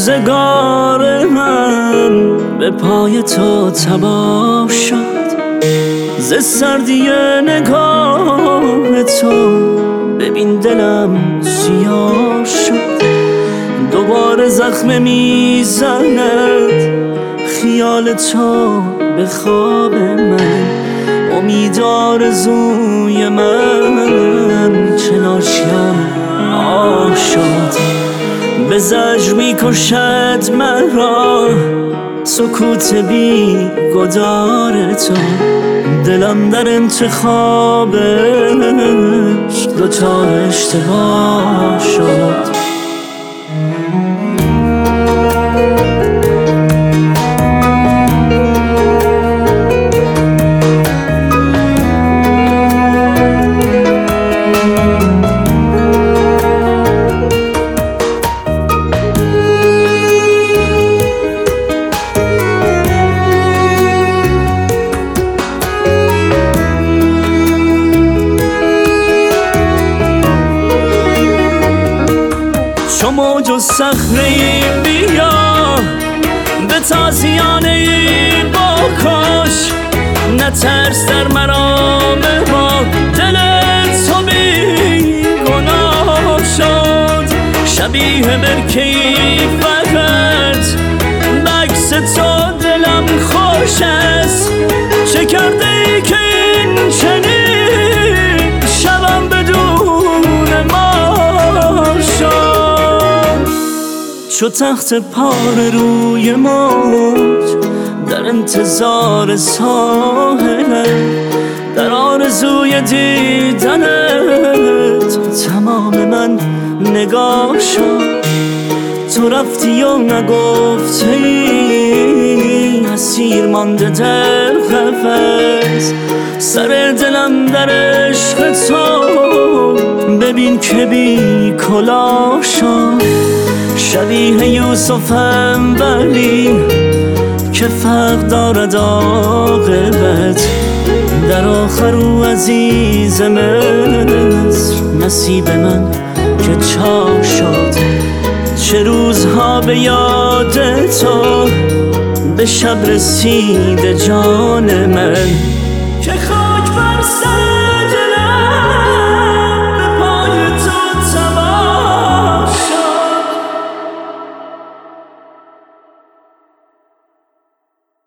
روزگار من به پای تو تباه شد، ز سردی نگاه تو ببین دلم سیاه شد. دوباره زخم میزند خیال تو به خواب من، امید آرزوی من چه آشیان شد. به زجر میکشد مرا سکوت بی گدار تو، دلم در انتخابش دوتا اشتباه شد. چو موج و صخره‌ای بیا به تازیانه باکش، نترس در مرام ما دل تو بی گناه شد. شبیه برکه‌ای فقط بکس تو دلم خوش است، چه کرده ای که این چنین شبم بدون ما شد. چو تخت پاره روی موج در انتظار ساحلم، در آرزوی دیدنت تمام من نگاه شد. تو رفتی و نگفتی اسیر مانده در قفس، سر دلم در عشق تو ببین که بی کلاه شد. شبیه یوسفم ولی که فرق دارد عاقبت، در آخر او عزیز مصر نصیب من که چاق شد. چه روزها به یاد تو به شب رسید جان من که